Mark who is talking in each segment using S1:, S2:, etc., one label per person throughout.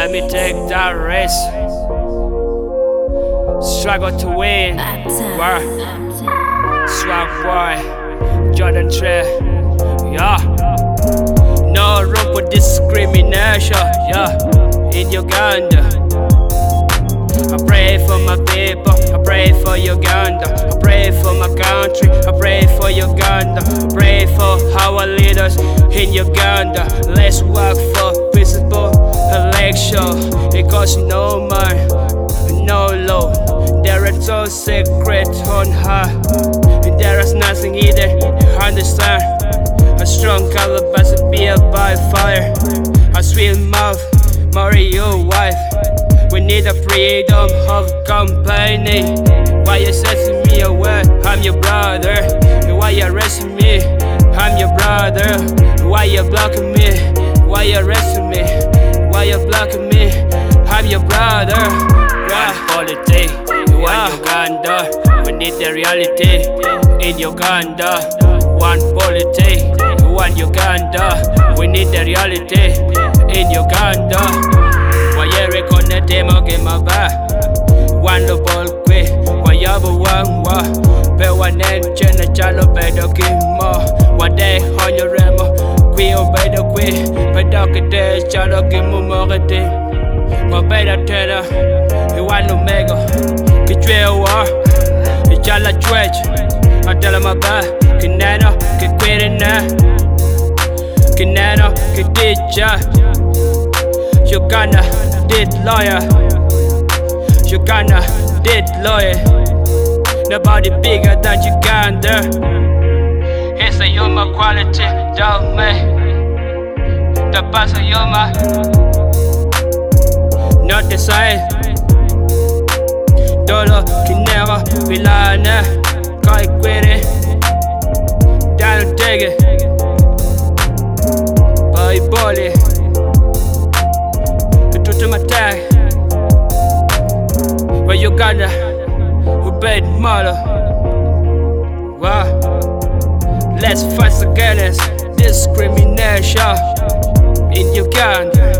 S1: let me take that risk. Struggle to win. Word. Swag boy, Jordan Trey. Yeah. No room for discrimination. Yeah. In Uganda. I pray for my people, I pray for Uganda, I pray for my country, I pray for Uganda, I pray for our leaders in Uganda. Let's work for peaceful election. It costs no money, no law. There is no secret on her, and there is nothing hidden. Understand? A strong calabash beer by fire. A sweet mouth, marry your wife. We need the freedom of company. Why you setting me away? I'm your brother. Why you arresting me? I'm your brother. Why you blocking me? Why you arresting me? Why you blocking me? I'm your brother. One politics, one Uganda. We need the reality in Uganda. One politics, one Uganda. We need the reality in Uganda. Wayere kone demo gema ba Wando bol kwe Wayabu wangwa Be wanen chene chalo bedo kimo Wade honyo remo Kwe obedo kwe Bedo kete chalo kimu mogete Mabeda tena Iwano mego Kichwe wa Ichala chwech Atala maba Kineno Kikwere na Kineno Kiticha Uganda did lawyer. Uganda did lawyer. Nobody bigger than Uganda. It's a human quality, don't me. The pass of human. Not the same. Dolo Kinera Vilana. Kai Quere. Down take it. By Bolly. To my tag, but Uganda, who bad mother. Wow, let's fight against discrimination in Uganda.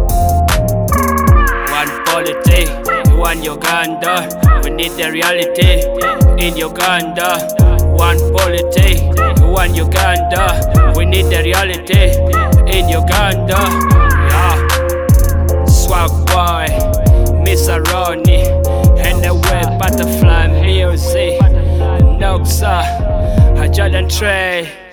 S1: One politics, one Uganda. We need the reality in Uganda. One politics, one Uganda. We need the reality in Uganda. Yeah. Swag boy, Miss Aroni, and the web butterfly music. Noxa, Jordan Trey.